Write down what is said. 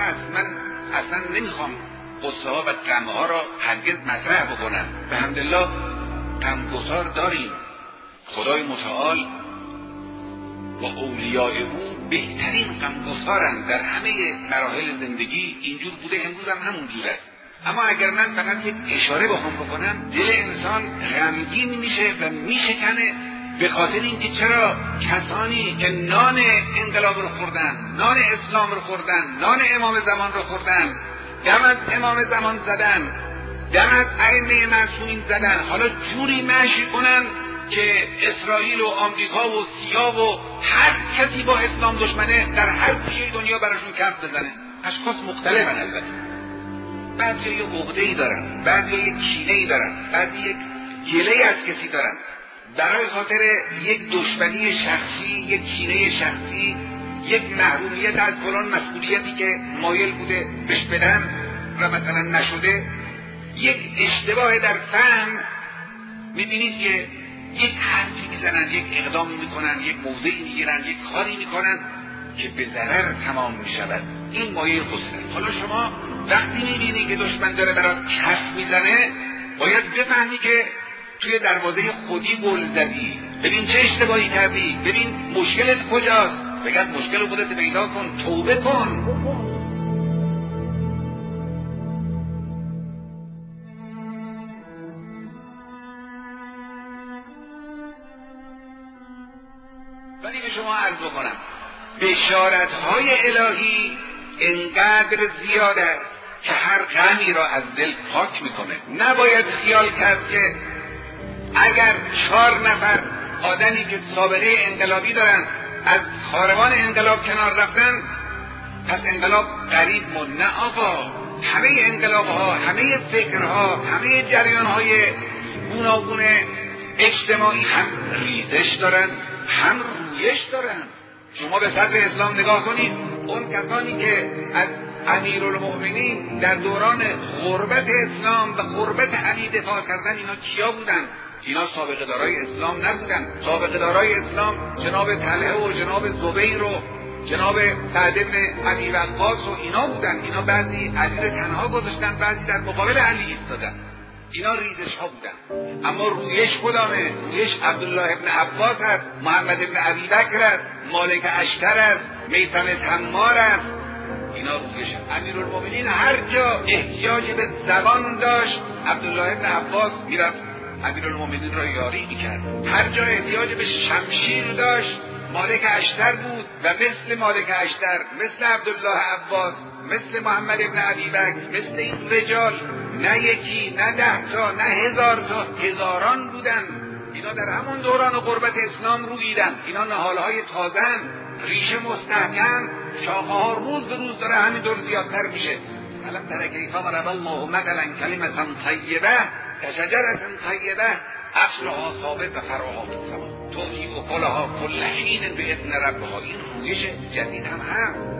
هست. من اصلا نمیخوام قصه ها و غم ها را هرگز مطرح بکنم. به حمدالله غمگسار داریم. خدای متعال و اولیاء او بهترین غمگسارند در همه مراحل زندگی. اینجور بوده، امروز هم همون جور است. اما اگر من فقط یک اشاره بخوام بکنم، دل انسان غمگین میشه و میشکنه به خاطر اینکه چرا کسانی که نان انقلاب رو خوردن، نان اسلام رو خوردن، نان امام زمان رو خوردن، دم از امام زمان زدن، دم از ائمه معصومین زدن، حالا جوری مشی کنن که اسرائیل و آمریکا و سیا و هر کسی با اسلام دشمنه در هر گوشه دنیا براشون کف بزنه. اشخاص مختلفن، البته بعضی یه عقده‌ای دارن، بعضی یک کینه‌ای دارن، بعضی یک گله‌ای از کسی دارن، برای خاطر یک دشمنی شخصی، یک کینه شخصی، یک محرومیت از فلان مسئولیتی که مایل بوده بهش بدن و مثلا نشده، یک اشتباه در فهم، میبینید که یک حرفی میزنن، یک اقدامی میکنن، یک موضعی میگیرن، یک کاری میکنن که به ضرر تمام میشود. این مایه خسره. حالا شما وقتی میبینی که دشمن داره برات کف میزنه، باید بفهمی که توی دروازه خودی گل زدی. ببین چه اشتباهی کردی، ببین مشکلت کجاست، بگرد مشکل خودت پیدا کن، توبه کن. ولی به شما عرض بکنم بشارت‌های الهی انقدر زیاد است که هر غمی را از دل پاک میکنه. نباید خیال کرد که اگر 4 نفر آدمی که سابقه انقلابی دارن از کاروان انقلاب کنار رفتن پس انقلاب قریب موند. نه آقا، همه انقلاب‌ها، همه فکرها، همه جریان‌های گوناگون اجتماعی هم ریزش دارن هم رویش دارن. شما به صدر اسلام نگاه کنید، اون کسانی که از امیرالمؤمنین در دوران غربت اسلام و غربت علی دفاع کردن، اینا کیا بودن؟ اینا سابقه دارای اسلام نبودن. سابقه دارای اسلام جناب طلحه و جناب زبیر و جناب سعد بن ابی وقاص و اینا بودن. اینا بعضی علی رو تنها گذاشتن، بعضی در مقابل علی ایستادن. اینا ریزش ها بودن. اما رویش کدامه؟ رویش عبدالله ابن عباس است، محمد ابن ابی بکر است، مالک اشتر است، میثم تمار است. اینا رویش. امیرالمؤمنین هر جا احتیاج به زبان داشت، عبدالله ابن عباس میرفت امیرالمؤمنین را یاری میکرد. هر جا احتیاج به شمشیر داشت، مالک اشتر بود و مثل مالک اشتر، مثل عبدالله عباس، مثل محمد ابن ابی بکر، مثل این رجال نه یکی، نه 10 تا، نه 1000 تا، هزاران بودن. اینا در همون دوران غربت اسلام رویدن. اینا نهالهای تازن، ریشه مستحکم، شاخه ها روز به روز داره همینطور زیادتر میشه. علم تر کیف ضرب الله مثلا کلمة طیبه کشجرة طیبه اصلها ثابت و فرعها فی السماء تؤتی اکلها کل حین باذن ربها. این رویش جدید هم هست.